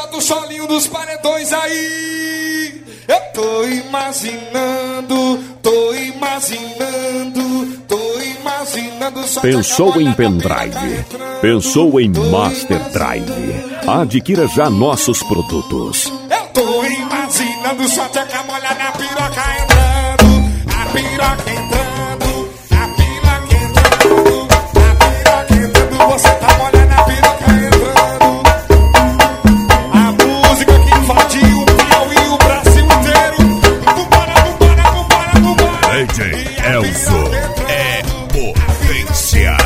solta o solinho dos paredões aí. Eu tô imaginando. Pensou em pendrive? Pensou em Master Drive? Adquira já nossos produtos. Eu tô imaginando só teca molhada, a piroca entrando, a piroca entrando, a piroca entrando, a piroca entrando, você tá molhando, a piroca entrando. A música que invadiu o Piauí, o Brasil inteiro. Vambora. DJ Elzo é potência.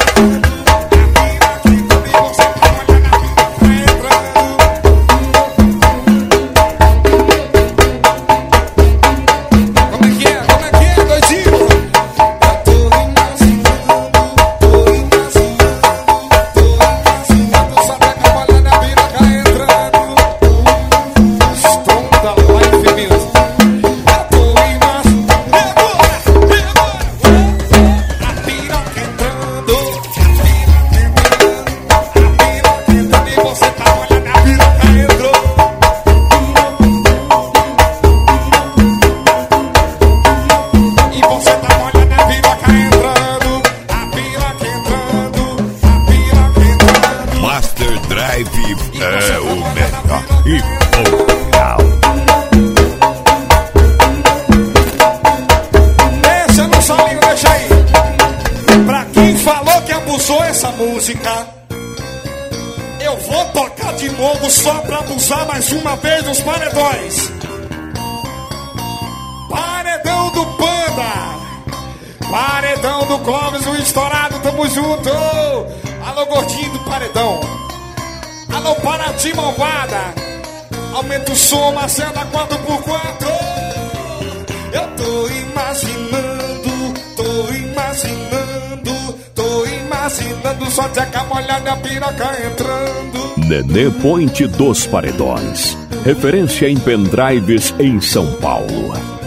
É o melhor e legal. Deixa no solinho, deixa aí. Pra quem falou que abusou essa música, eu vou tocar de novo só pra abusar mais uma vez os paredões. Paredão do Panda, paredão do Clóvis, o estourado, tamo junto. Alô, gordinho do paredão. Alô, Paraty malvada. Aumenta o som, Marcelo, 4x4. Eu tô imaginando só teca molhada, a piroca entrando. Nenê Point dos Paredões. Referência em pendrives em São Paulo.